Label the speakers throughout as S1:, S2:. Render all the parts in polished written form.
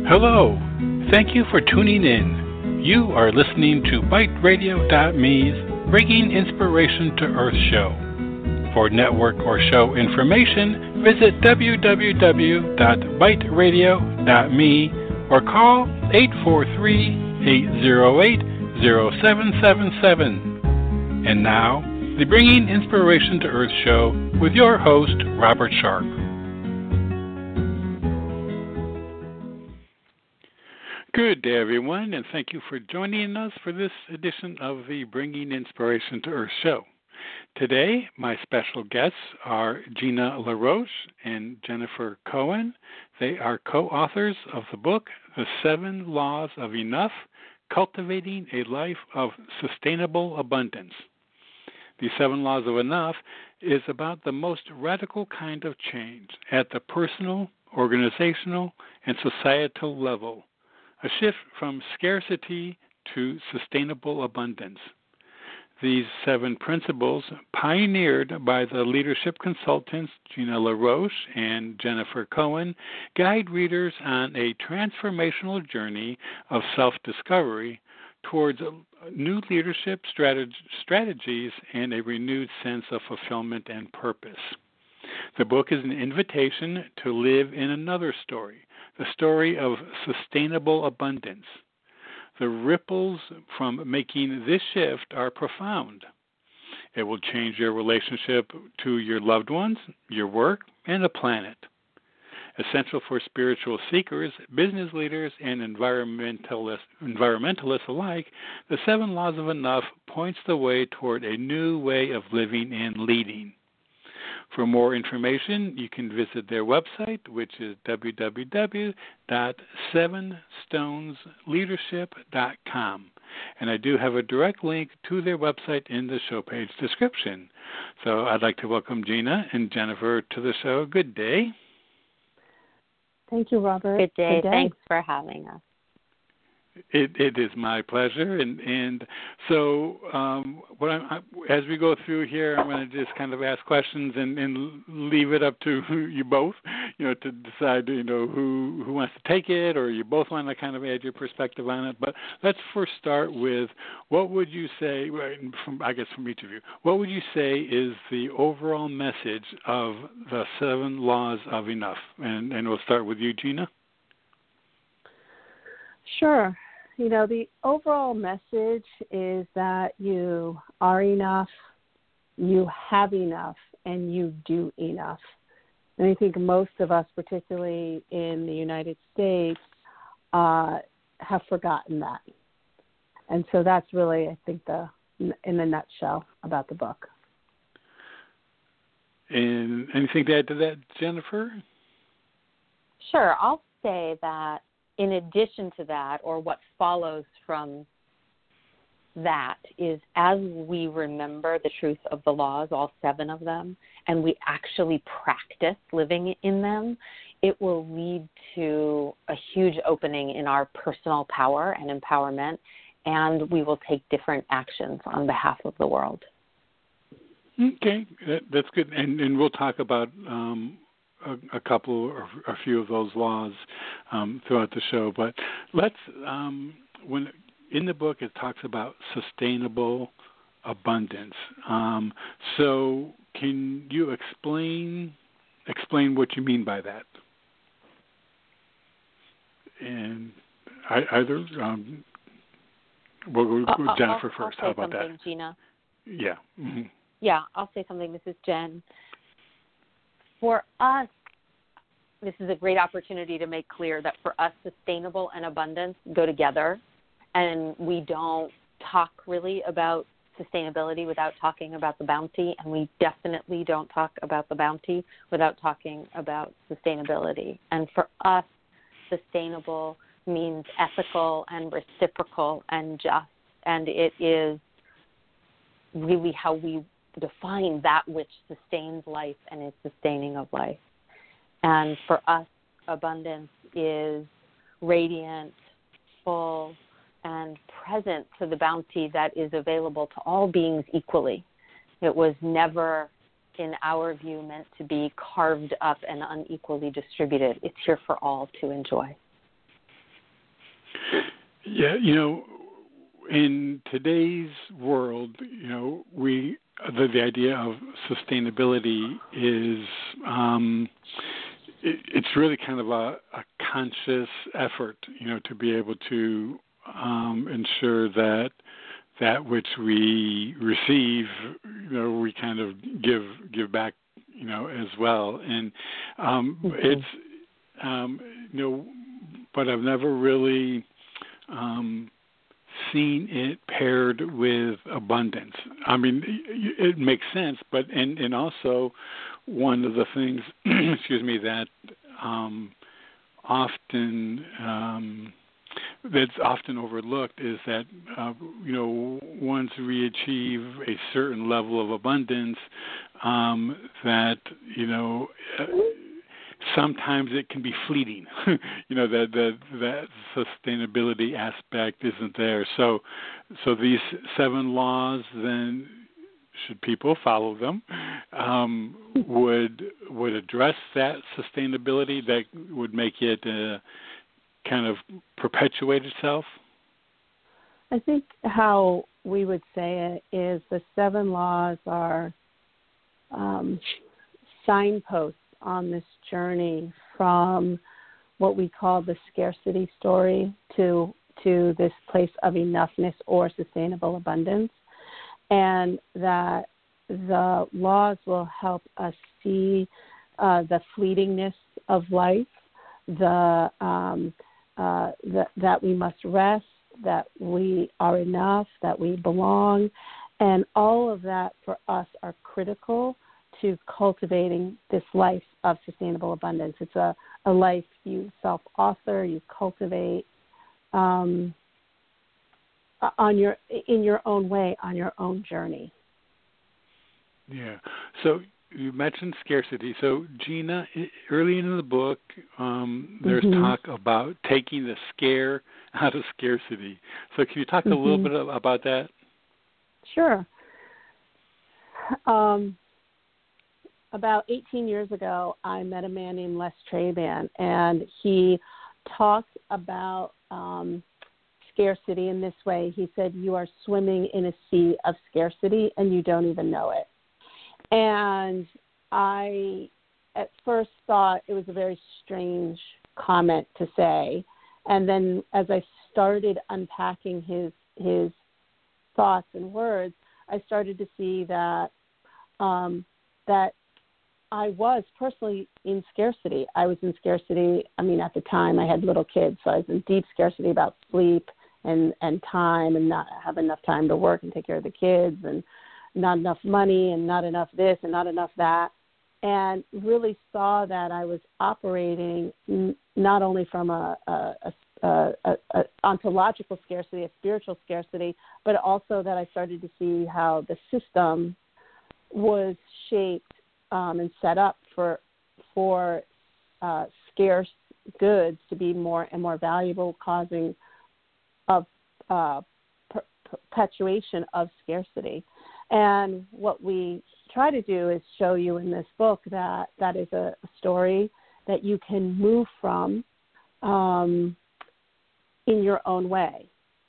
S1: Hello. Thank you for tuning in. You are listening to BiteRadio.me's Bringing Inspiration to Earth show. For network or show information, visit www.biteradio.me or call 843-808-0777. And now, the Bringing Inspiration to Earth show with your host, Robert Sharp. Good day, everyone, and thank you for joining us for this edition of the Bringing Inspiration to Earth show. Today, my special guests are Gina LaRoche and Jennifer Cohen. They are co-authors of the book, The 7 Laws of Enough, Cultivating a Life of Sustainable Abundance. The 7 Laws of Enough is about the most radical kind of change at the personal, organizational, and societal level. A shift from scarcity to sustainable abundance. These 7 principles, pioneered by the leadership consultants Gina LaRoche and Jennifer Cohen, guide readers on a transformational journey of self-discovery towards new leadership strategies and a renewed sense of fulfillment and purpose. The book is an invitation to live in another story, the story of sustainable abundance. The ripples from making this shift are profound. It will change your relationship to your loved ones, your work, and the planet. Essential for spiritual seekers, business leaders, and environmentalists alike, the 7 Laws of Enough points the way toward a new way of living and leading. For more information, you can visit their website, which is www.sevenstonesleadership.com. And I do have a direct link to their website in the show page description. So I'd like to welcome Gina and Jennifer to the show. Good day.
S2: Thank you, Robert.
S3: Good day. Thanks for having us.
S1: It is my pleasure, and so as we go through here, I'm going to just kind of ask questions and leave it up to you both, to decide, who wants to take it, or you both want to kind of add your perspective on it. But let's first start with what would you say, from each of you, what would you say is the overall message of the 7 Laws of Enough? And we'll start with you, Gina.
S2: Sure. The overall message is that you are enough, you have enough, and you do enough. And I think most of us, particularly in the United States, have forgotten that. And so that's really, I think, in a nutshell about the book.
S1: And anything to add to that, Jennifer?
S3: Sure. I'll say that in addition to that, or what follows from that, is as we remember the truth of the laws, all 7 of them, and we actually practice living in them, it will lead to a huge opening in our personal power and empowerment, and we will take different actions on behalf of the world.
S1: Okay, that's good. And we'll talk about a couple or a few of those laws throughout the show. But let's, when in the book it talks about sustainable abundance. So can you explain what you mean by that? And either, we'll go Jennifer first. How about that?
S3: Gina?
S1: Yeah. Mm-hmm.
S3: Yeah, I'll say something. This is Jen. For us, this is a great opportunity to make clear that for us, sustainable and abundance go together, and we don't talk really about sustainability without talking about the bounty, and we definitely don't talk about the bounty without talking about sustainability. And for us, sustainable means ethical and reciprocal and just, and it is really how we define that which sustains life and is sustaining of life. And for us, abundance is radiant, full, and present to the bounty that is available to all beings equally. It was never, in our view, meant to be carved up and unequally distributed. It's here for all to enjoy.
S1: Yeah, in today's world, the idea of sustainability is it's really kind of a conscious effort, to be able to ensure that which we receive, we kind of give back, as well. And it's but I've never really seen it paired with abundance. I mean, it makes sense, but and also one of the things, excuse me, that that's often overlooked is that once we achieve a certain level of abundance, that sometimes it can be fleeting. That sustainability aspect isn't there. So these 7 laws, then, should people follow them, would address that sustainability that would make it kind of perpetuate itself?
S2: I think how we would say it is the 7 laws are signposts on this journey from what we call the scarcity story to this place of enoughness or sustainable abundance, and that the laws will help us see the fleetingness of life, that we must rest, that we are enough, that we belong, and all of that for us are critical to cultivating this life of sustainable abundance. It's a life you self-author, you cultivate in your own way, on your own journey.
S1: Yeah. So you mentioned scarcity. So Gina, early in the book, there's talk about taking the scare out of scarcity. So can you talk a little bit about that?
S2: Sure. About 18 years ago, I met a man named Les Traban, and he talked about scarcity in this way. He said, you are swimming in a sea of scarcity, and you don't even know it. And I, at first, thought it was a very strange comment to say. And then as I started unpacking his thoughts and words, I started to see that that I was personally in scarcity. I was in scarcity. I mean, at the time I had little kids, so I was in deep scarcity about sleep and time, and not have enough time to work and take care of the kids, and not enough money, and not enough this and not enough that, and really saw that I was operating not only from a ontological scarcity, a spiritual scarcity, but also that I started to see how the system was shaped and set up for scarce goods to be more and more valuable, causing a perpetuation of scarcity. And what we try to do is show you in this book that is a story that you can move from in your own way.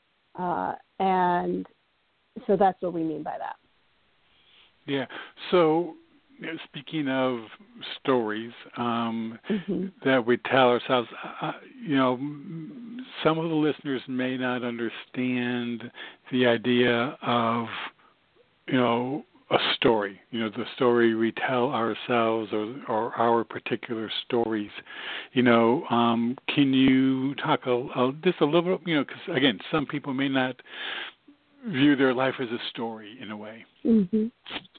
S2: And so that's what we mean by that.
S1: Yeah. So speaking of stories that we tell ourselves, some of the listeners may not understand the idea of, a story, the story we tell ourselves or our particular stories. Can you talk just a little bit, because, again, some people may not view their life as a story in a way.
S2: Jen,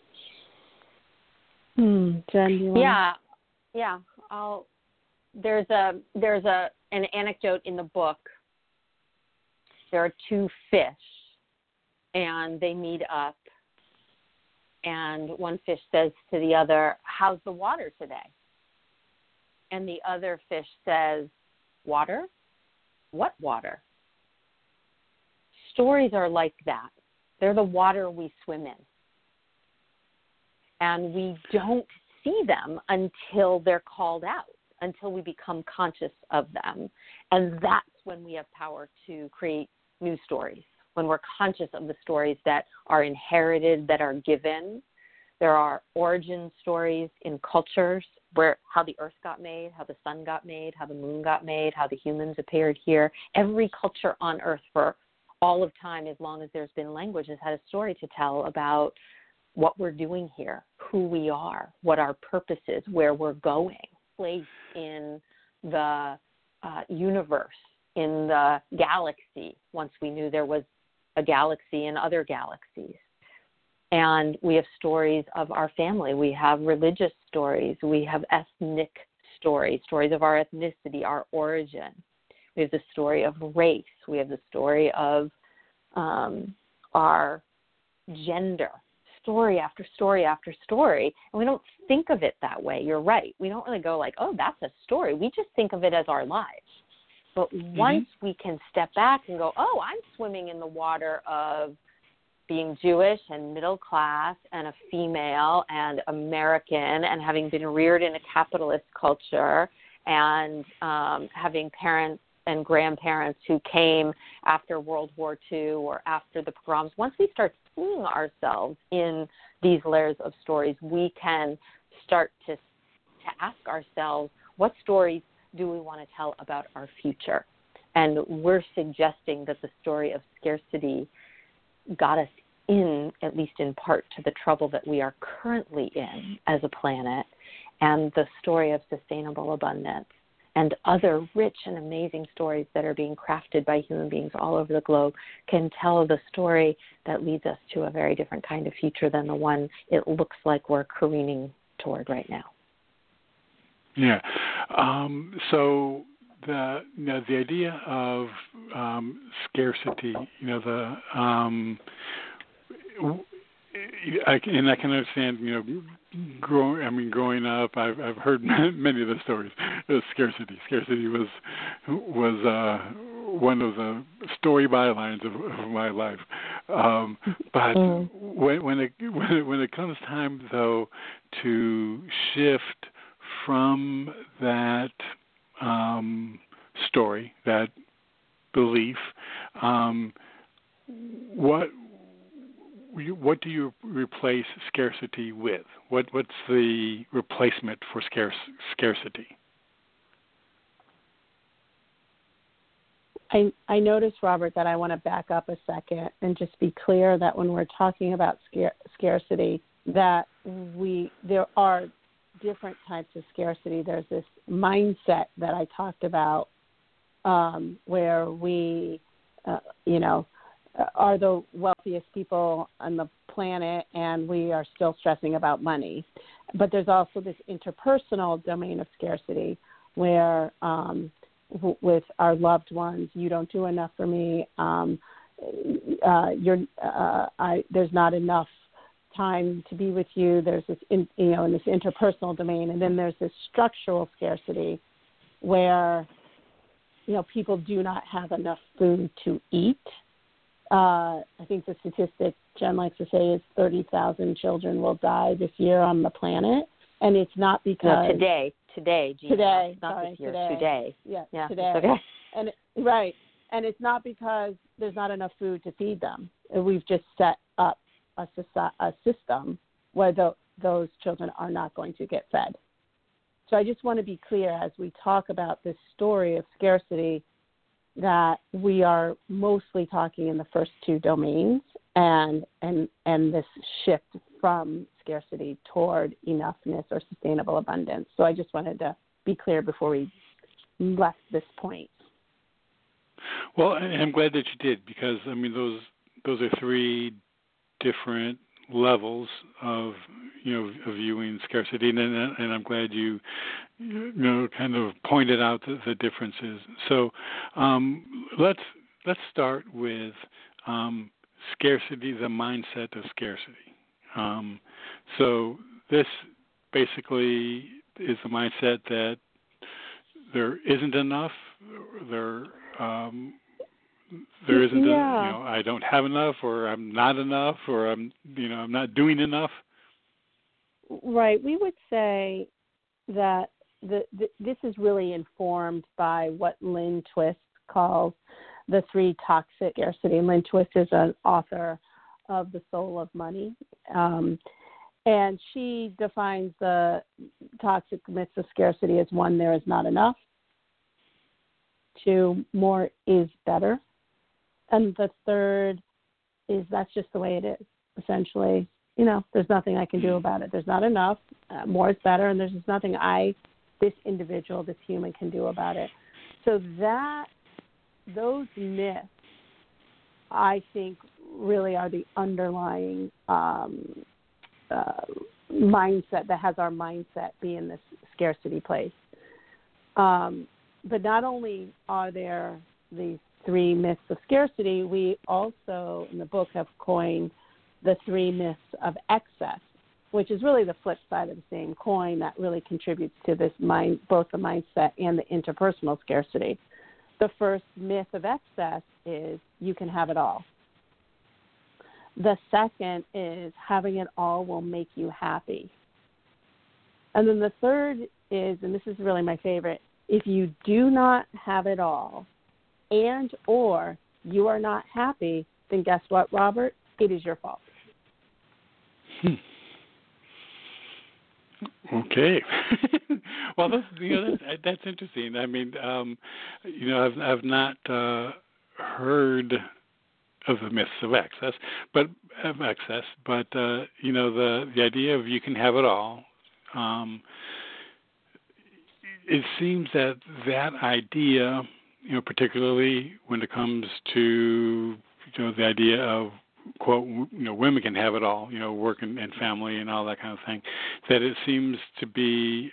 S2: do you want?
S3: Yeah. There's an anecdote in the book. There are 2 fish, and they meet up, and one fish says to the other, "How's the water today?" And the other fish says, "Water? What water?" Stories are like that. They're the water we swim in. And we don't see them until they're called out, until we become conscious of them. And that's when we have power to create new stories, when we're conscious of the stories that are inherited, that are given. There are origin stories in cultures, where how the earth got made, how the sun got made, how the moon got made, how the humans appeared here. Every culture on earth for all of time, as long as there's been language, has had a story to tell about what we're doing here, who we are, what our purpose is, where we're going, place in the universe, in the galaxy, once we knew there was a galaxy and other galaxies. And we have stories of our family. We have religious stories. We have ethnic stories, stories of our ethnicity, our origin. We have the story of race. We have the story of our gender, story after story after story. And we don't think of it that way. You're right. We don't really go like, oh, that's a story. We just think of it as our lives. But once we can step back and go, oh, I'm swimming in the water of being Jewish and middle class and a female and American and having been reared in a capitalist culture and having parents and grandparents who came after World War II or after the pogroms, once we start seeing ourselves in these layers of stories, we can start to ask ourselves, what stories do we want to tell about our future? And we're suggesting that the story of scarcity got us in, at least in part, to the trouble that we are currently in as a planet, and the story of sustainable abundance and other rich and amazing stories that are being crafted by human beings all over the globe can tell the story that leads us to a very different kind of future than the one it looks like we're careening toward right now.
S1: Yeah. So the idea of scarcity, I can understand, growing up, I've heard many of the stories of scarcity. Scarcity was one of the story bylines of my life. But when it comes time, though, to shift from that story, that belief, what do you replace scarcity with? What's the replacement for scarcity?
S2: I noticed, Robert, that I want to back up a second and just be clear that when we're talking about scarcity, that there are different types of scarcity. There's this mindset that I talked about where we, are the wealthiest people on the planet and we are still stressing about money. But there's also this interpersonal domain of scarcity where with our loved ones, you don't do enough for me, there's not enough time to be with you. There's this, in this interpersonal domain. And then there's this structural scarcity where, people do not have enough food to eat. I think the statistic Jen likes to say is 30,000 children will die this year on the planet. And it's not because...
S3: No, today, Gina,
S2: today,
S3: not
S2: sorry,
S3: this year,
S2: today.
S3: Yeah,
S2: today.
S3: Okay.
S2: And right. And it's not because there's not enough food to feed them. We've just set up a system where those children are not going to get fed. So I just want to be clear as we talk about this story of scarcity that we are mostly talking in the first two domains and this shift from scarcity toward enoughness or sustainable abundance. So I just wanted to be clear before we left this point.
S1: Well, I'm glad that you did, because those are three different levels of viewing scarcity, and I'm glad you kind of pointed out the differences. So let's start with scarcity, the mindset of scarcity. So this basically is the mindset that there isn't enough, there isn't, I don't have enough, or I'm not enough, or I'm not doing enough.
S2: Right. We would say that this is really informed by what Lynn Twist calls the 3 toxic scarcity. Lynn Twist is an author of The Soul of Money. And she defines the toxic myths of scarcity as 1, there is not enough. 2, more is better. And the third is that's just the way it is. Essentially, there's nothing I can do about it. There's not enough. More is better. And there's just nothing this individual, this human can do about it. So those myths, I think, really are the underlying mindset that has our mindset be in this scarcity place. But not only are there these 3 myths of scarcity, we also in the book have coined the 3 myths of excess, which is really the flip side of the same coin that really contributes to this both the mindset and the interpersonal scarcity. The first myth of excess is you can have it all. The second is having it all will make you happy. And then the third is, and this is really my favorite, if you do not have it all and or you are not happy, then guess what, Robert? It is your fault.
S1: Okay. Well, that's interesting. I mean, I've not heard of the myths of excess, but the idea of you can have it all. It seems that idea, particularly when it comes to the idea of, quote, women can have it all, work and family and all that kind of thing, that it seems to be,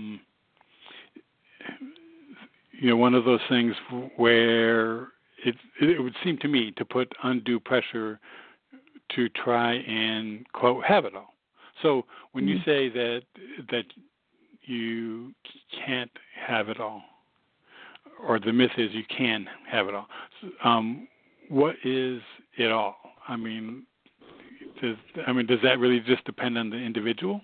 S1: one of those things where it would seem to me to put undue pressure to try and, quote, have it all. So when you say that you can't have it all, or the myth is you can have it all, what is it all? I mean, does that really just depend on the individual?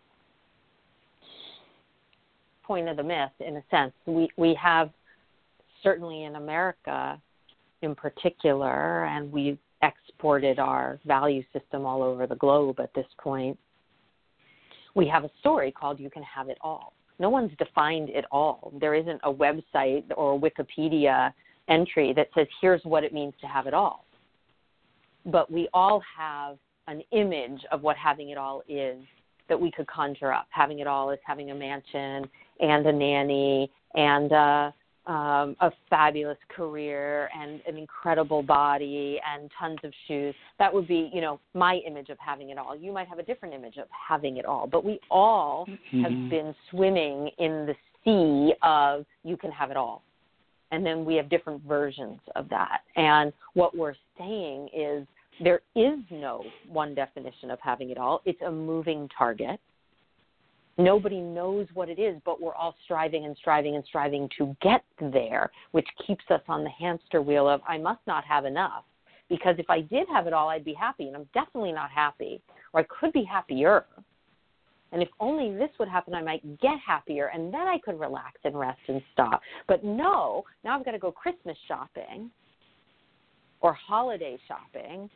S3: Point of the myth, in a sense, we have certainly in America, in particular, and we've exported our value system all over the globe at this point. We have a story called "You Can Have It All." No one's defined it all. There isn't a website or a Wikipedia entry that says, here's what it means to have it all. But we all have an image of what having it all is that we could conjure up. Having it all is having a mansion and a nanny and a fabulous career and an incredible body and tons of shoes. That would be, my image of having it all. You might have a different image of having it all. But we all have been swimming in the sea of you can have it all. And then we have different versions of that. And what we're saying is there is no one definition of having it all. It's a moving target. Nobody knows what it is, but we're all striving and striving and striving to get there, which keeps us on the hamster wheel of I must not have enough. Because if I did have it all, I'd be happy, and I'm definitely not happy, or I could be happier. And if only this would happen, I might get happier, and then I could relax and rest and stop. But no, now I've got to go Christmas shopping or holiday shopping,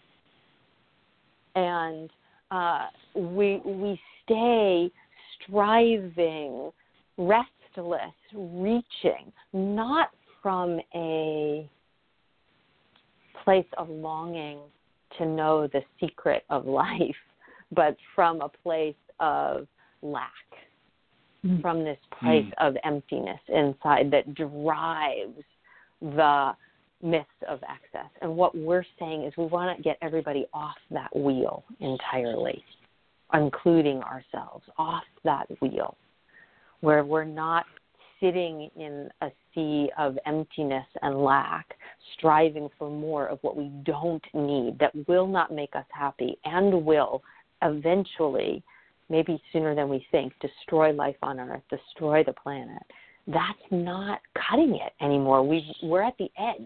S3: and we stay striving, restless, reaching, not from a place of longing to know the secret of life, but from a place of lack, from this place of emptiness inside that drives the myths of excess. And what we're saying is we want to get everybody off that wheel entirely, including ourselves, off that wheel, where we're not sitting in a sea of emptiness and lack, striving for more of what we don't need, that will not make us happy and will eventually, maybe sooner than we think, destroy life on Earth, destroy the planet. That's not cutting it anymore. We're at the edge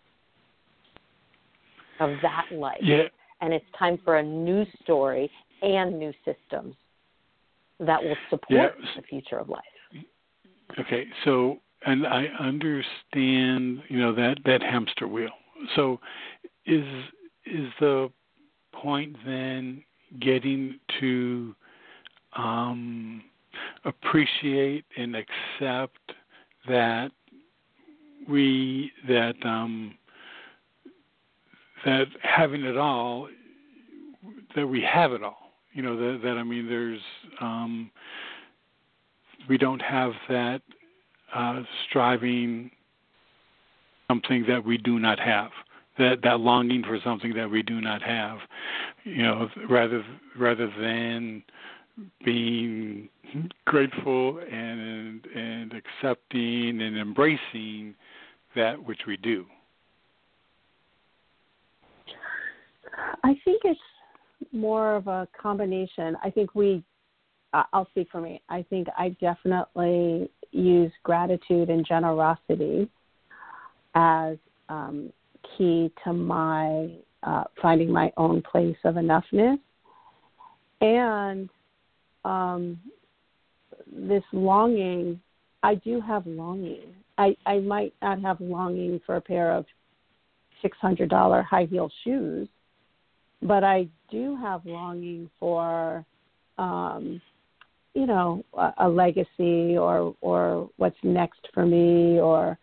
S3: of that life.
S1: Yeah.
S3: And it's time for a new story and new systems that will support the future of life.
S1: Okay, so and I understand, that hamster wheel. So is the point then getting to appreciate and accept that that having it all, that we have it all. That I mean, there's we don't have that striving something that we do not have. That longing for something that we do not have. Rather than being grateful and accepting and embracing that which we do.
S2: I think it's more of a combination. I think I'll speak for me. I think I definitely use gratitude and generosity as key to my finding my own place of enoughness. And this longing, I do have longing. I might not have longing for a pair of $600 high heel shoes, but I do have longing for, a legacy or what's next for me, or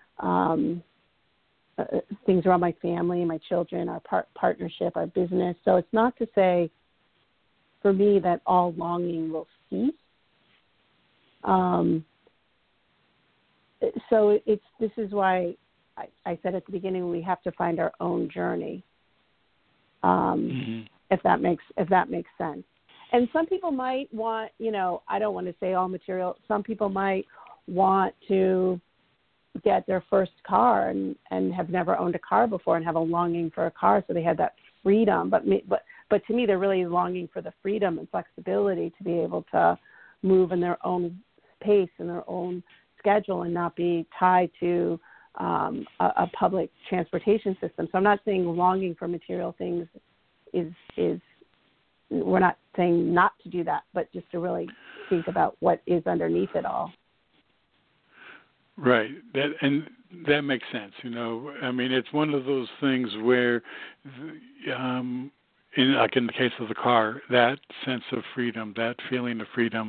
S2: things around my family, my children, our partnership, our business. So it's not to say for me that all longing will cease. So this is why I said at the beginning we have to find our own journey. If that makes sense. And some people might want, I don't want to say all material. Some people might want to get their first car and have never owned a car before and have a longing for a car, so they had that freedom. But to me, they're really longing for the freedom and flexibility to be able to move in their own pace and their own schedule and not be tied to a public transportation system. So I'm not saying longing for material things is we're not saying not to do that, but just to really think about what is underneath it all.
S1: Right. That makes sense. I mean, it's one of those things where, in the case of the car, that sense of freedom, that feeling of freedom.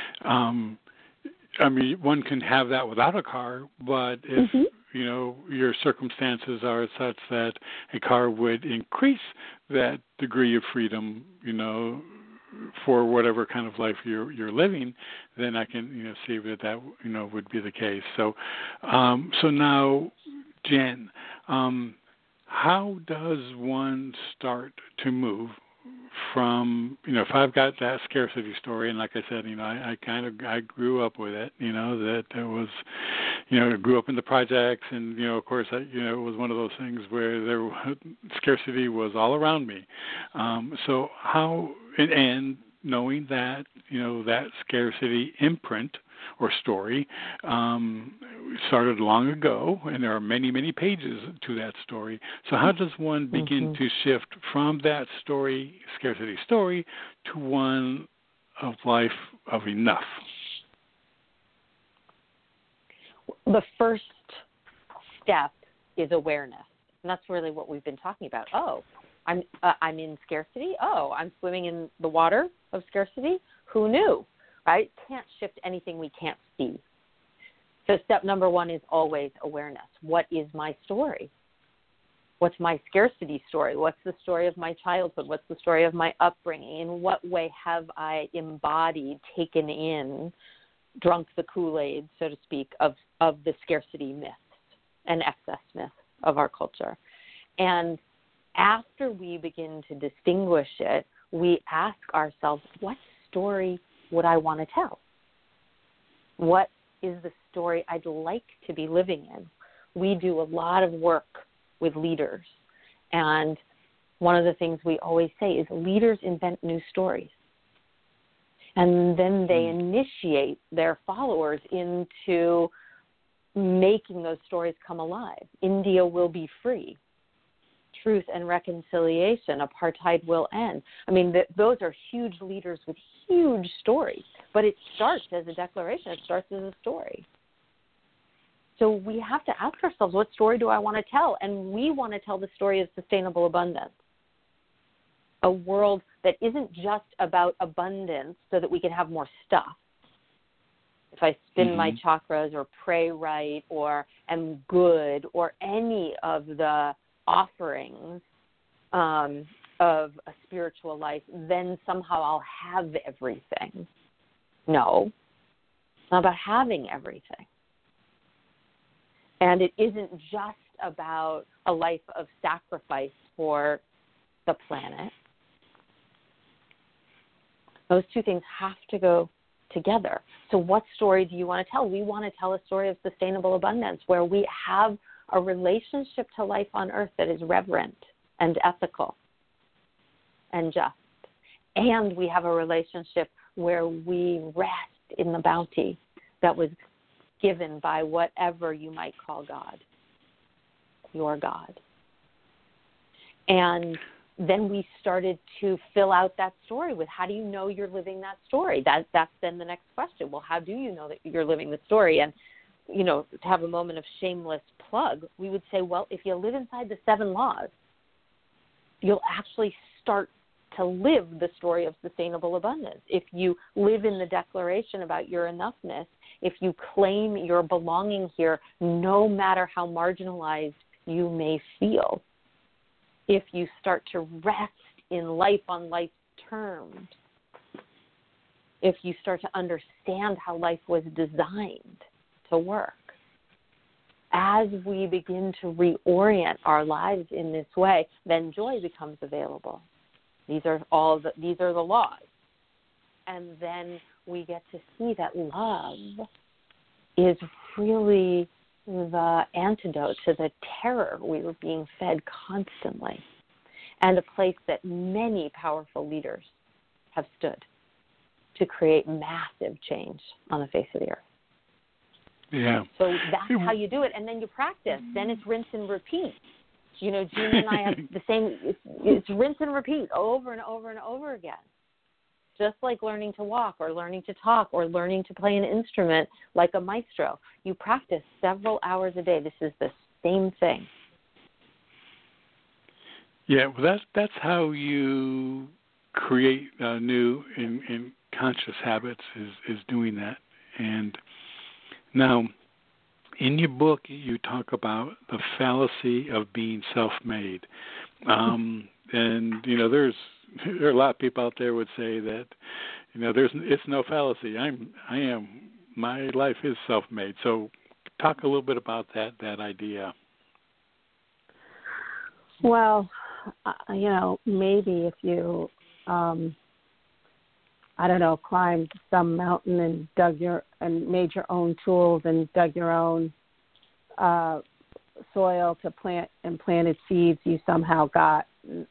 S1: I mean, one can have that without a car, but if your circumstances are such that a car would increase that degree of freedom, for whatever kind of life you're living, then I can see that would be the case. So now, Jen, how does one start to move from if I've got that scarcity story, and like I said, I grew up with it, that it was, I grew up in the projects, and of course, it was one of those things where scarcity was all around me. So how and knowing that that scarcity imprint or story started long ago, and there are many, many pages to that story. So how does one begin to shift from that scarcity story, to one of life of enough?
S3: The first step is awareness, and that's really what we've been talking about. Oh, I'm in scarcity. Oh, I'm swimming in the water of scarcity. Who knew? Right? Can't shift anything we can't see. So step number one is always awareness. What is my story? What's my scarcity story? What's the story of my childhood? What's the story of my upbringing? In what way have I embodied, taken in, drunk the Kool-Aid, so to speak, of the scarcity myths and excess myths of our culture? And after we begin to distinguish it, we ask ourselves, what story would I want to tell? What is the story I'd like to be living in? We do a lot of work with leaders, and one of the things we always say is leaders invent new stories, and then they initiate their followers into making those stories come alive. India will be free. Truth and reconciliation, apartheid will end. I mean, those are huge leaders with huge stories, but it starts as a declaration. It starts as a story. So we have to ask ourselves, what story do I want to tell? And we want to tell the story of sustainable abundance, a world that isn't just about abundance so that we can have more stuff. If I spin my chakras or pray right or am good or any of the offerings of a spiritual life, then somehow I'll have everything. No, it's not about having everything. And it isn't just about a life of sacrifice for the planet. Those two things have to go together. So what story do you want to tell? We want to tell a story of sustainable abundance where we have a relationship to life on earth that is reverent and ethical and just. And we have a relationship where we rest in the bounty that was given by whatever you might call God, your God. And then we started to fill out that story with, how do you know you're living that story? That's then the next question. Well, how do you know that you're living the story? And, you know, to have a moment of shameless plug, we would say, well, if you live inside the 7 laws, you'll actually start to live the story of sustainable abundance. If you live in the declaration about your enoughness, if you claim your belonging here, no matter how marginalized you may feel, if you start to rest in life on life's terms, if you start to understand how life was designed to work, as we begin to reorient our lives in this way, then joy becomes available. These are the laws. And then we get to see that love is really the antidote to the terror we were being fed constantly, and a place that many powerful leaders have stood to create massive change on the face of the earth.
S1: Yeah.
S3: So that's how you do it, and then you practice. Then it's rinse and repeat. You know, Gina and I have the same, it's rinse and repeat over and over and over again. Just like learning to walk or learning to talk or learning to play an instrument like a maestro. You practice several hours a day. This is the same thing.
S1: Yeah, well, that's how you create new and conscious habits is doing that. And now, in your book, you talk about the fallacy of being self-made. And, you know, there are a lot of people out there would say that, you know, it's no fallacy. My life is self-made. So talk a little bit about that idea.
S2: Well, you know, maybe if you, climbed some mountain and made your own tools and dug your own soil to plant and planted seeds you somehow got,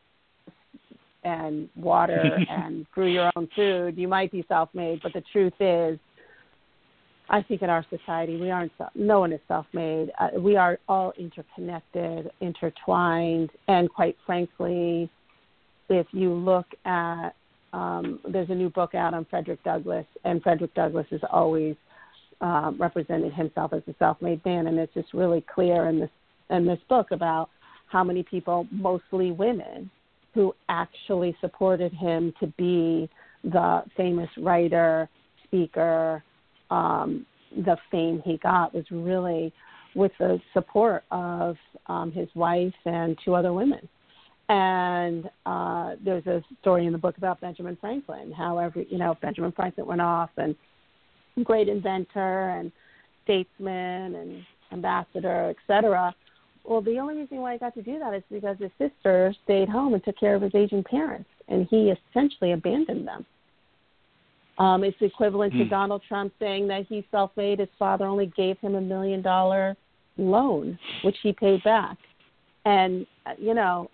S2: and water and grew your own food, you might be self-made. But the truth is, I think in our society, no one is self-made. We are all interconnected, intertwined, and quite frankly, if you look at, there's a new book out on Frederick Douglass, and Frederick Douglass has always represented himself as a self-made man, and it's just really clear in this book about how many people, mostly women, who actually supported him to be the famous writer, speaker. The fame he got was really with the support of his wife and 2 other women. And there's a story in the book about Benjamin Franklin, how Benjamin Franklin went off, and great inventor and statesman and ambassador, etc. Well, the only reason why he got to do that is because his sister stayed home and took care of his aging parents, and he essentially abandoned them. It's equivalent to Donald Trump saying that he's self-made. His father only gave him $1 million loan, which he paid back. And, you know,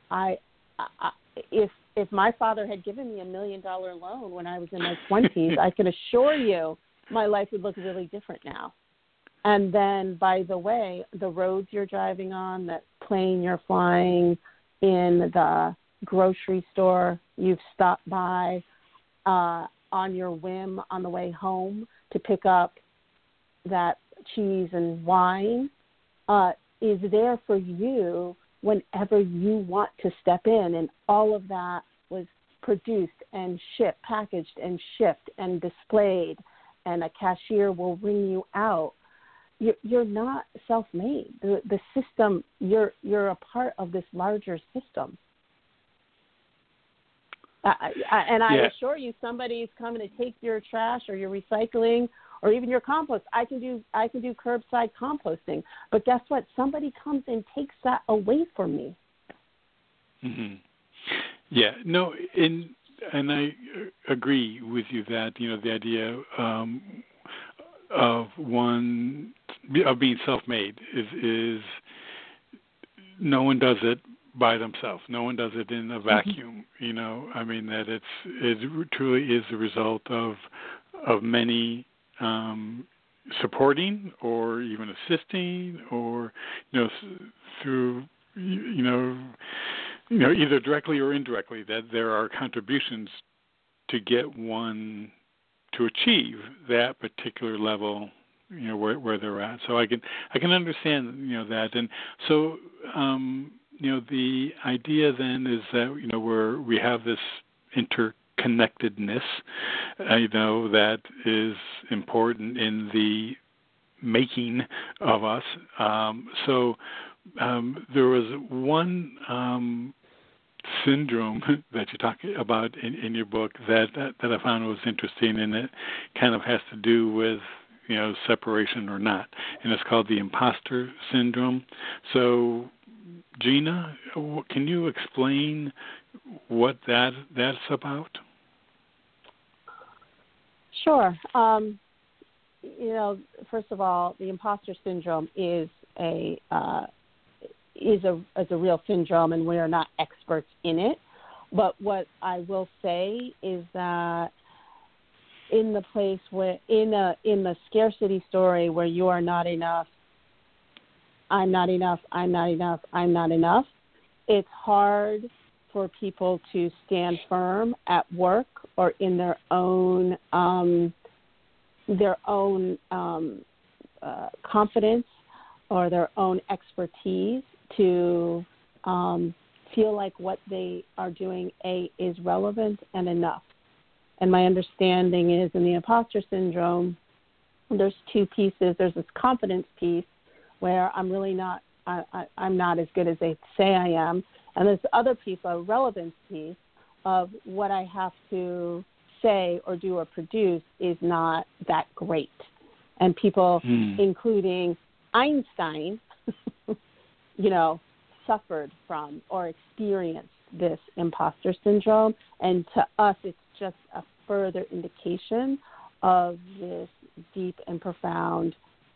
S2: if my father had given me $1 million loan when I was in my 20s, I can assure you my life would look really different now. And then, by the way, the roads you're driving on, that plane you're flying in, the grocery store you've stopped by on your whim on the way home to pick up that cheese and wine, is there for you whenever you want to step in, and all of that was produced and shipped, packaged and shipped and displayed, and a cashier will ring you out. You're not self-made. The system, you're a part of this larger system. I assure you, somebody's coming to take your trash or your recycling or even your compost. I can do curbside composting, but guess what? Somebody comes and takes that away from me.
S1: Mm-hmm. Yeah, no, and I agree with you that the idea of being self-made is no one does it by themselves. No one does it in a vacuum. I mean that it truly is the result of many supporting or even assisting, or through either directly or indirectly, that there are contributions to get one to achieve that particular level, where they're at. So I can understand that, and so the idea then is that we have this interconnectedness, that is important in the making of us. So there was one syndrome that you talk about in your book that I found was interesting, and it kind of has to do with separation or not, and it's called the imposter syndrome. So Gina, can you explain what that's about?
S2: Sure. First of all, the imposter syndrome is a real syndrome, and we are not experts in it. But what I will say is that in the place where in the scarcity story where you are not enough, I'm not enough, I'm not enough, I'm not enough, it's hard for people to stand firm at work or in their own confidence or their own expertise to feel like what they are doing is relevant and enough. And my understanding is in the imposter syndrome, there's two pieces. There's this confidence piece where I'm really not, I'm not as good as they say I am. And there's the other piece, a relevance piece of what I have to say or do or produce is not that great. And people, including Einstein, suffered from or experienced this imposter syndrome. And to us, it's just a further indication of this deep and profound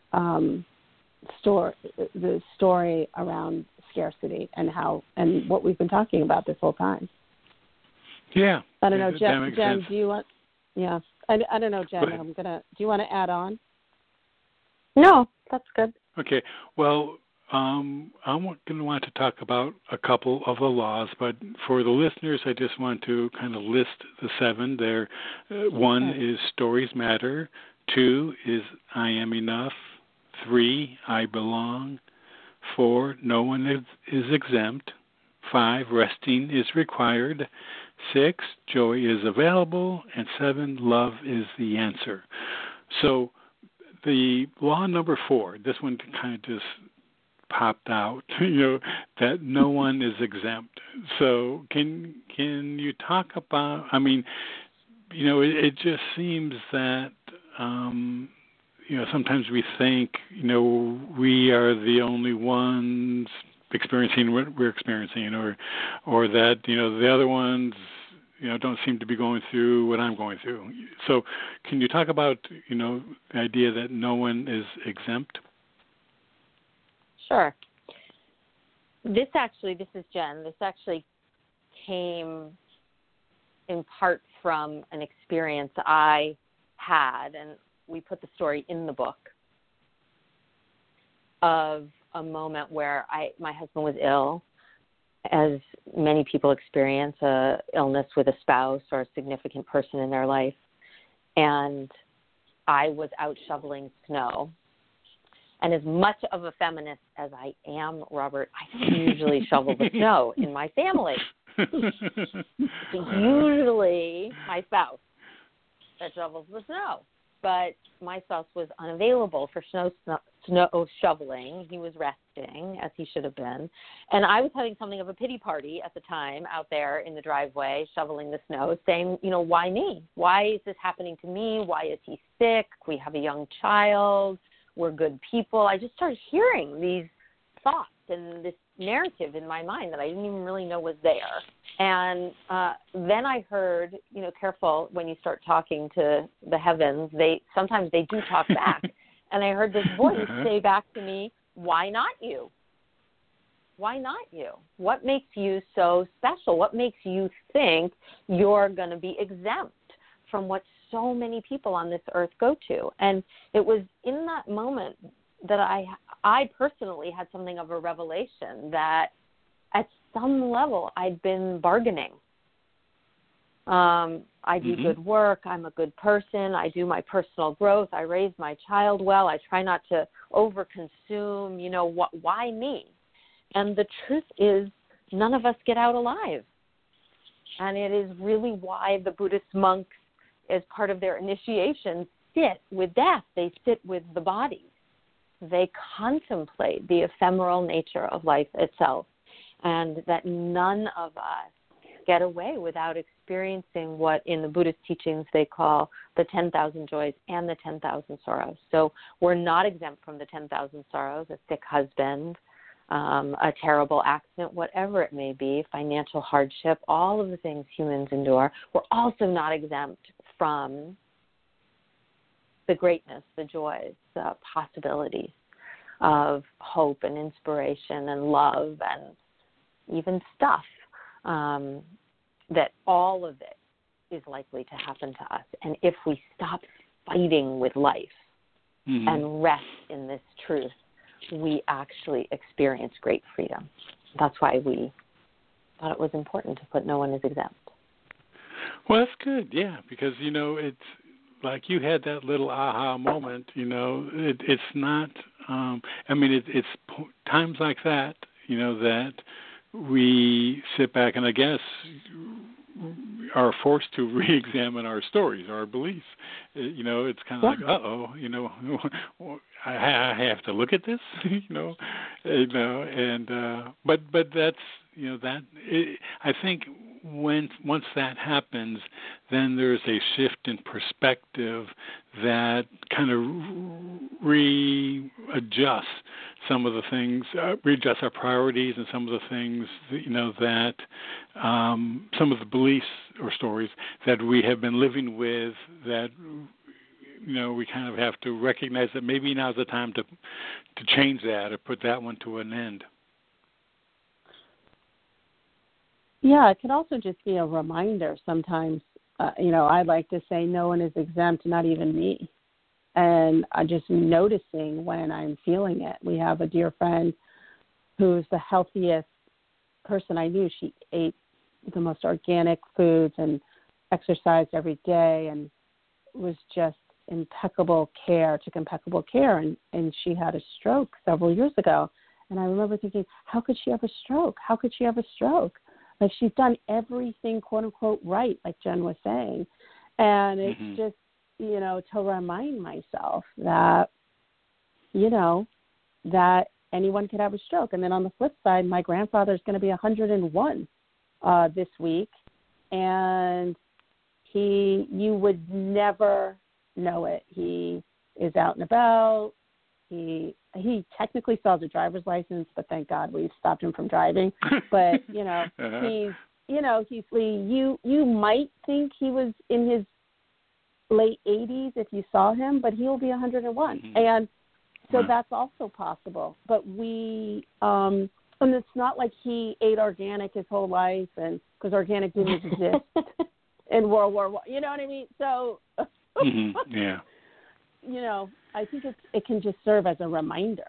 S2: story around scarcity and what we've been talking about this whole time.
S1: Yeah.
S2: I don't know, Jen, do you want? Yeah. I don't know, Jen. Do you want to add on?
S3: No, that's good.
S1: Okay. Well, I'm going to want to talk about a couple of the laws, but for the listeners, I just want to kind of list the 7 there. One is stories matter. 2 is I am enough. 3, I belong. 4, no one is exempt. 5, resting is required. 6, joy is available. And 7, love is the answer. So the law number 4, this one kind of just popped out, that no one is exempt. So can you talk about, it just seems that, sometimes we think, we are the only ones experiencing what we're experiencing, or that, the other ones, don't seem to be going through what I'm going through. So can you talk about, the idea that no one is exempt?
S3: Sure. This is Jen. This actually came in part from an experience I had, and we put the story in the book, of a moment where my husband was ill, as many people experience a illness with a spouse or a significant person in their life. And I was out shoveling snow. And as much of a feminist as I am, Robert, I don't usually shovel the snow in my family. It's usually my spouse that shovels the snow. But my spouse was unavailable for snow shoveling. He was resting, as he should have been. And I was having something of a pity party at the time out there in the driveway shoveling the snow, saying, why me? Why is this happening to me? Why is he sick? We have a young child. We're good people. I just started hearing these thoughts and this narrative in my mind that I didn't even really know was there. And then I heard, careful when you start talking to the heavens, sometimes they do talk back. And I heard this voice say back to me, why not you? Why not you? What makes you so special? What makes you think you're going to be exempt from what so many people on this earth go to? And it was in that moment that I personally had something of a revelation that at some level I'd been bargaining. I do good work. I'm a good person. I do my personal growth. I raise my child well. I try not to overconsume. Why me? And the truth is, none of us get out alive. And it is really why the Buddhist monks, as part of their initiation, sit with death. They sit with the body. They contemplate the ephemeral nature of life itself, and that none of us get away without experiencing what in the Buddhist teachings they call the 10,000 joys and the 10,000 sorrows. So we're not exempt from the 10,000 sorrows, a sick husband, a terrible accident, whatever it may be, financial hardship, all of the things humans endure. We're also not exempt from the greatness, the joys, the possibilities of hope and inspiration and love and even stuff, that all of it is likely to happen to us. And if we stop fighting with life and rest in this truth, we actually experience great freedom. That's why we thought it was important to put no one is exempt.
S1: Well, that's good, yeah, because, it's like you had that little aha moment, it's not, it's times like that, that we sit back and I guess are forced to re-examine our stories, our beliefs. It's kind of like, I have to look at this, but that's, I think once that happens, then there's a shift in perspective that kind of readjusts some of the things, readjusts our priorities and some of the things, that some of the beliefs or stories that we have been living with that, we kind of have to recognize that maybe now's the time to change that or put that one to an end.
S2: Yeah, it could also just be a reminder sometimes. I like to say no one is exempt, not even me. And I'm just noticing when I'm feeling it. We have a dear friend who's the healthiest person I knew. She ate the most organic foods and exercised every day and was just took impeccable care, and she had a stroke several years ago. And I remember thinking, how could she have a stroke? How could she have a stroke? Like, she's done everything, quote unquote, right, like Jen was saying. And it's just, to remind myself that, that anyone could have a stroke. And then on the flip side, my grandfather's going to be 101 this week. And you would never know it. He is out and about. He technically still has a driver's license, but thank God we've stopped him from driving. But he's you might think he was in his late 80s if you saw him, but he'll be 101, and so that's also possible. But we and it's not like he ate organic his whole life, and because organic didn't exist in World War I. You know what I mean? So yeah. I think it can just serve as a reminder.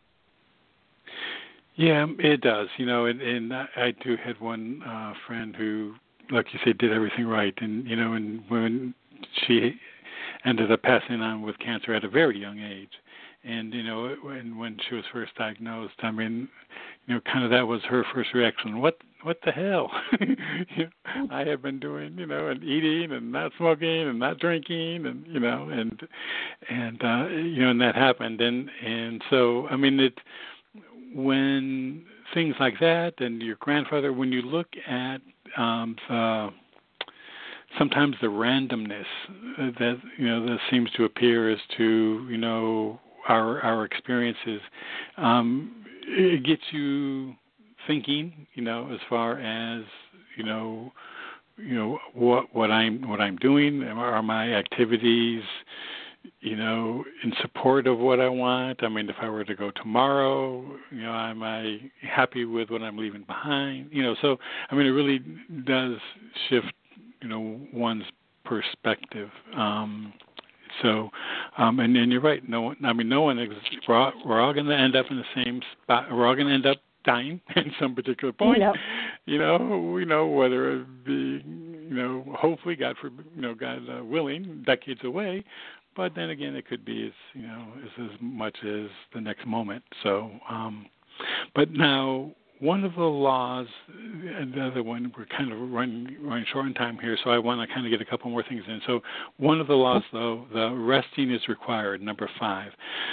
S1: Yeah, it does. And I too had one friend who, like you said, did everything right. And, and when she ended up passing on with cancer at a very young age. And when she was first diagnosed, I mean, kind of that was her first reaction. What the hell? I have been doing, and eating and not smoking and not drinking, and and that happened, and so I mean when things like that, and your grandfather, when you look at sometimes the randomness that seems to appear as to our experiences, it gets you thinking, as far as what I'm doing. Are my activities in support of what I want? I mean, if I were to go tomorrow, am I happy with what I'm leaving behind? So I mean, it really does shift one's perspective. And you're right. No one exists. We're all going to end up in the same spot. We're all going to end up dying at some particular point.
S2: Yep.
S1: Whether it be, hopefully, God willing, decades away. But then again, it could be as much as the next moment. So, but now, one of the laws, and the other one, we're kind of running short on time here, so I want to kind of get a couple more things in. So one of the laws, though, the resting is required, number 5.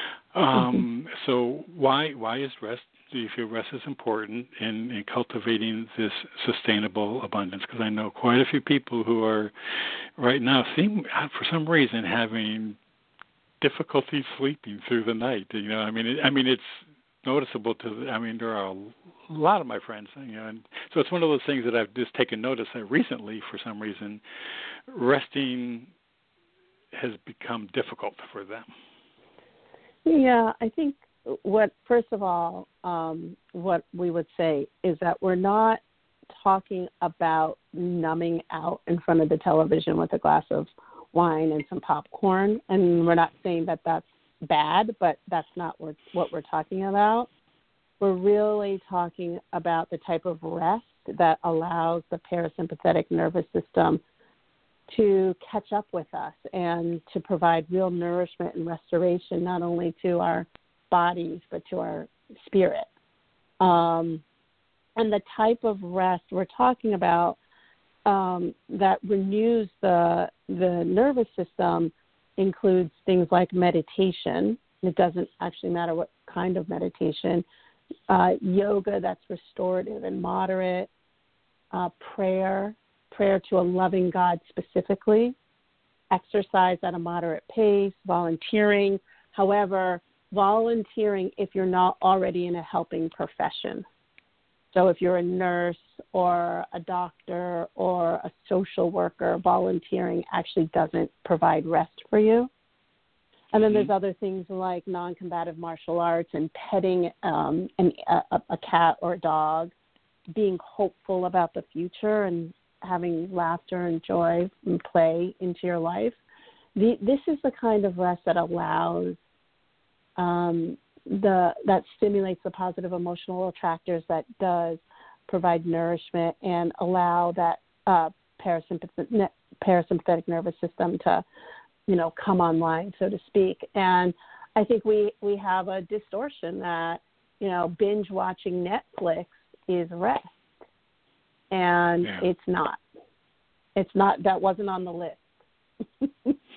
S1: So why is rest? Do you feel rest is important in cultivating this sustainable abundance? Because I know quite a few people who are right now seem, for some reason, having difficulty sleeping through the night. I mean, it's noticeable there are a lot of my friends, and so it's one of those things that I've just taken notice that recently, for some reason, resting has become difficult for them.
S2: Yeah, I think first of all, what we would say is that we're not talking about numbing out in front of the television with a glass of wine and some popcorn, and we're not saying that that's bad, but that's not what we're talking about. We're really talking about the type of rest that allows the parasympathetic nervous system to catch up with us and to provide real nourishment and restoration, not only to our bodies, but to our spirit. And the type of rest we're talking about that renews the nervous system includes things like meditation. It doesn't actually matter what kind of meditation. Yoga that's restorative and moderate. Prayer to a loving God specifically. Exercise at a moderate pace. Volunteering. However, volunteering if you're not already in a helping profession. So if you're a nurse or a doctor or a social worker, volunteering actually doesn't provide rest for you. And then there's other things like non-combative martial arts and petting a cat or a dog, being hopeful about the future and having laughter and joy and play into your life. This is the kind of rest that allows that stimulates the positive emotional attractors, that does provide nourishment and allow that parasympathetic nervous system to, come online, so to speak. And I think we have a distortion that, binge watching Netflix is rest. And It's not. It's not. That wasn't on the list.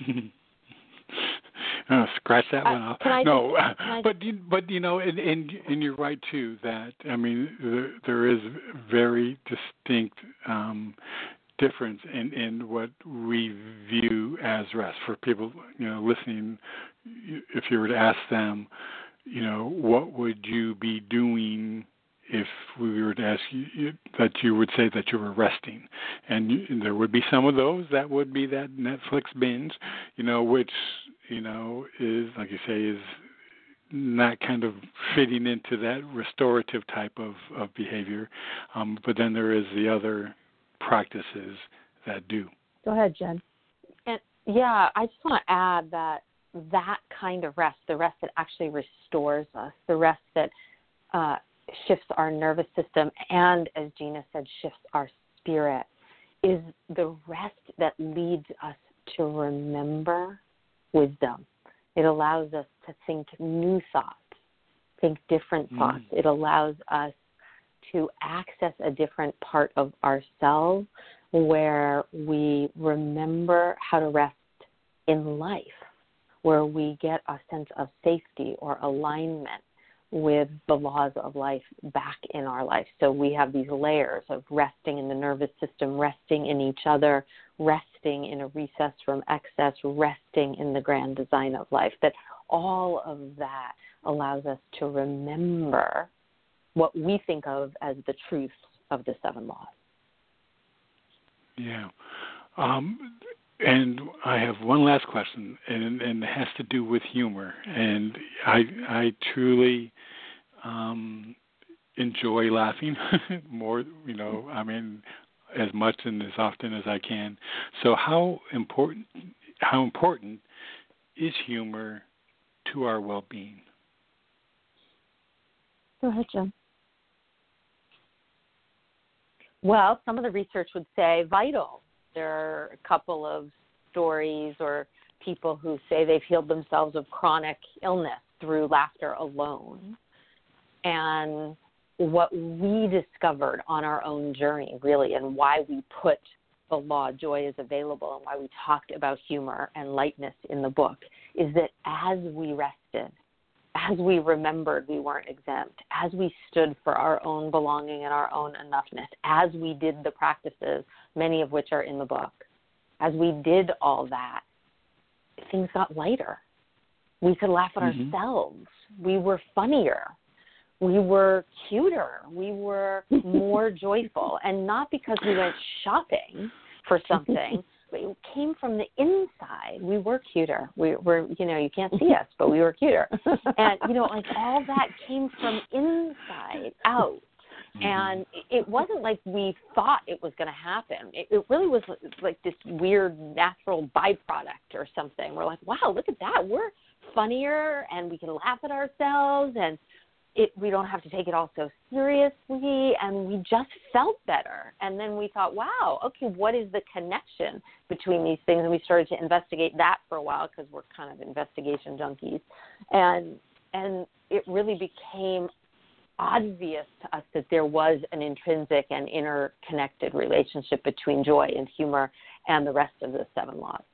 S1: Scratch that one off. But you're right too. That there is very distinct difference in what we view as rest. For people listening, if you were to ask them, what would you be doing if we were to ask you, that you would say that you were resting, and there would be some of those that would be that Netflix binge, which is, like you say, is not kind of fitting into that restorative type of behavior. But then there is the other practices that do.
S2: Go ahead, Jen.
S3: And I just want to add that kind of rest, the rest that actually restores us, the rest that shifts our nervous system and, as Gina said, shifts our spirit, is the rest that leads us to remember wisdom, It allows us to think new thoughts, think different thoughts. It allows us to access a different part of ourselves where we remember how to rest in life, where we get a sense of safety or alignment with the laws of life back in our life. So we have these layers of resting in the nervous system, resting in each other, resting in a recess from excess, resting in the grand design of life, that all of that allows us to remember what we think of as the truths of the 7 laws.
S1: Yeah. And I have one last question, and it has to do with humor. And I truly enjoy laughing more, as much and as often as I can. So how important is humor to our well-being?
S2: Go ahead, Jen.
S3: Well, some of the research would say vital. There are a couple of stories or people who say they've healed themselves of chronic illness through laughter alone. And what we discovered on our own journey, really, and why we put the law joy is available and why we talked about humor and lightness in the book, is that as we rested, as we remembered we weren't exempt, as we stood for our own belonging and our own enoughness, as we did the practices, many of which are in the book, as we did all that, things got lighter. We could laugh at ourselves. We were funnier. We were cuter. We were more joyful. And not because we went shopping for something, but it came from the inside. We were cuter. We were, you can't see us, but we were cuter. And, all that came from inside out. And it wasn't like we thought it was going to happen. It really was like this weird natural byproduct or something. We're like, wow, look at that. We're funnier and we can laugh at ourselves and we don't have to take it all so seriously, and we just felt better. And then we thought, wow, okay, what is the connection between these things? And we started to investigate that for a while because we're kind of investigation junkies. And it really became obvious to us that there was an intrinsic and interconnected relationship between joy and humor and the rest of the 7 laws.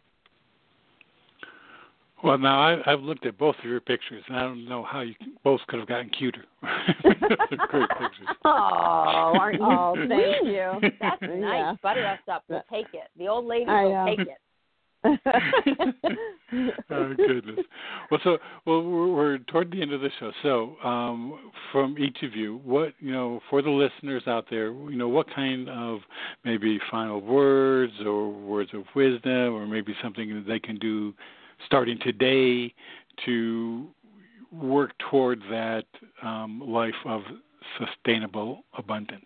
S1: Well, now I've looked at both of your pictures, and I don't know how you both could have gotten cuter. They're great pictures.
S3: Oh, aren't you?
S2: Oh, thank you.
S3: That's nice.
S2: Yeah.
S3: Butter us up. We'll take it. The old lady will take it.
S1: Oh, goodness. Well, we're toward the end of the show. So, from each of you, what for the listeners out there, what kind of maybe final words or words of wisdom, or maybe something that they can do starting today to work toward that life of sustainable abundance?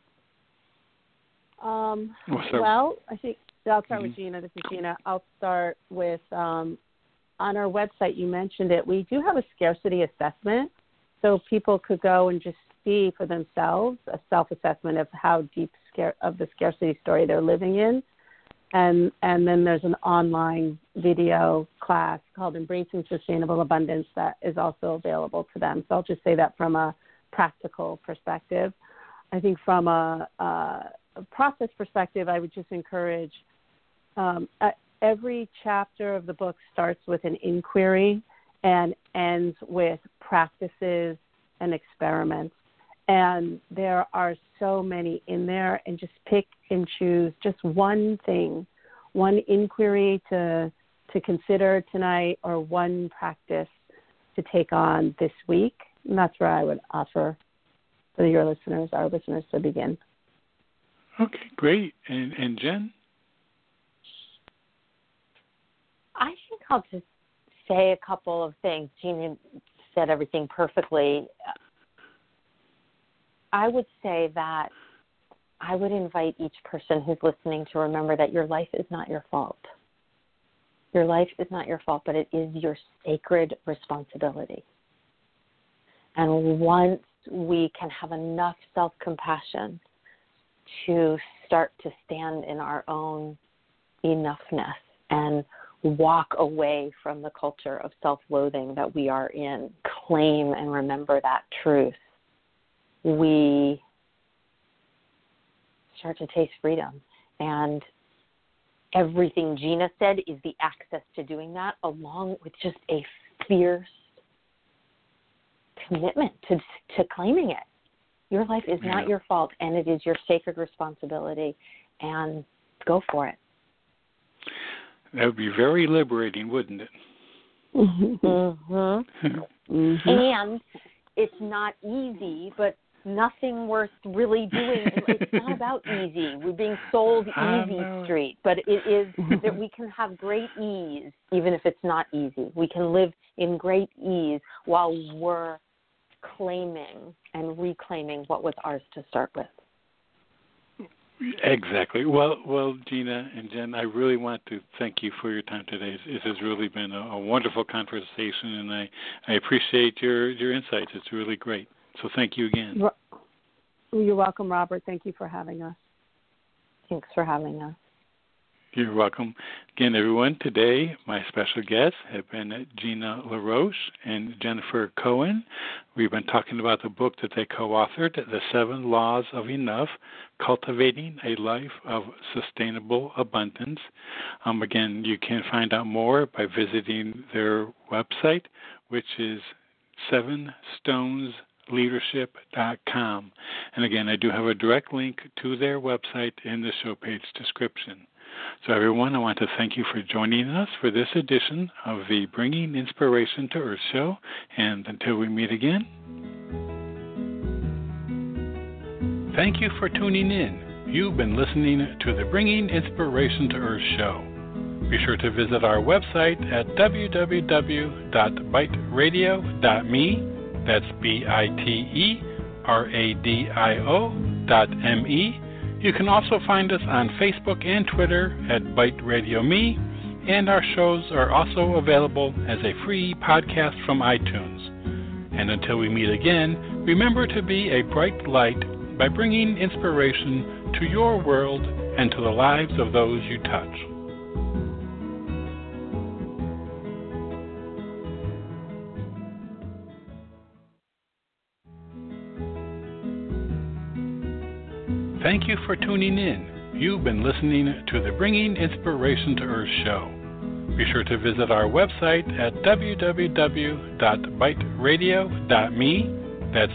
S2: Well, I think I'll start with Gina. This is Gina. I'll start with on our website, you mentioned it, we do have a scarcity assessment. So people could go and just see for themselves a self-assessment of how deep of the scarcity story they're living in. And then there's an online video class called Embracing Sustainable Abundance that is also available to them. So I'll just say that from a practical perspective. I think from a process perspective, I would just encourage every chapter of the book starts with an inquiry and ends with practices and experiments. And there are so many in there, and just pick and choose just one thing, one inquiry to consider tonight, or one practice to take on this week. And that's where I would offer for our listeners to begin.
S1: Okay, great. And Jen?
S3: I think I'll just say a couple of things. Gina said everything perfectly. I would say that I would invite each person who's listening to remember that your life is not your fault. Your life is not your fault, but it is your sacred responsibility. And once we can have enough self-compassion to start to stand in our own enoughness and walk away from the culture of self-loathing that we are in, claim and remember that truth, we start to taste freedom. And everything Gina said is the access to doing that, along with just a fierce commitment to claiming it. Your life is not your fault, and it is your sacred responsibility, and go for it.
S1: That would be very liberating, wouldn't it?
S3: And it's not easy, but nothing worth really doing. It's not about easy. We're being sold easy street, but it is that we can have great ease, even if it's not easy. We can live in great ease while we're claiming and reclaiming what was ours to start with.
S1: Exactly. Well, Gina and Jen, I really want to thank you for your time today. It has really been a wonderful conversation, and I appreciate your insights. It's really great. So thank you again.
S2: You're welcome, Robert. Thank you for having us.
S3: Thanks for having us.
S1: You're welcome. Again, everyone, today my special guests have been Gina LaRoche and Jennifer Cohen. We've been talking about the book that they co-authored, The 7 Laws of Enough, Cultivating a Life of Sustainable Abundance. Again, you can find out more by visiting their website, which is 7stonesleadership.com. And again, I do have a direct link to their website in the show page description. So everyone, I want to thank you for joining us for this edition of the Bringing Inspiration to Earth show. And until we meet again, thank you for tuning in. You've been listening to the Bringing Inspiration to Earth show. Be sure to visit our website at www.biteradio.me. That's BITERADIO.me. You can also find us on Facebook and Twitter at Byte Radio Me, and our shows are also available as a free podcast from iTunes. And until we meet again, remember to be a bright light by bringing inspiration to your world and to the lives of those you touch. Thank you for tuning in. You've been listening to the Bringing Inspiration to Earth show. Be sure to visit our website at www.biteradio.me. That's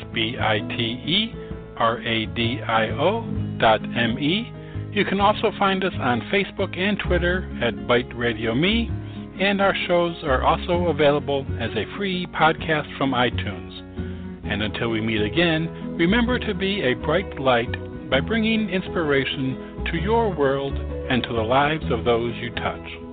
S1: BITERADIO.me. You can also find us on Facebook and Twitter at Byte Radio Me, and our shows are also available as a free podcast from iTunes. And until we meet again, remember to be a bright light by bringing inspiration to your world and to the lives of those you touch.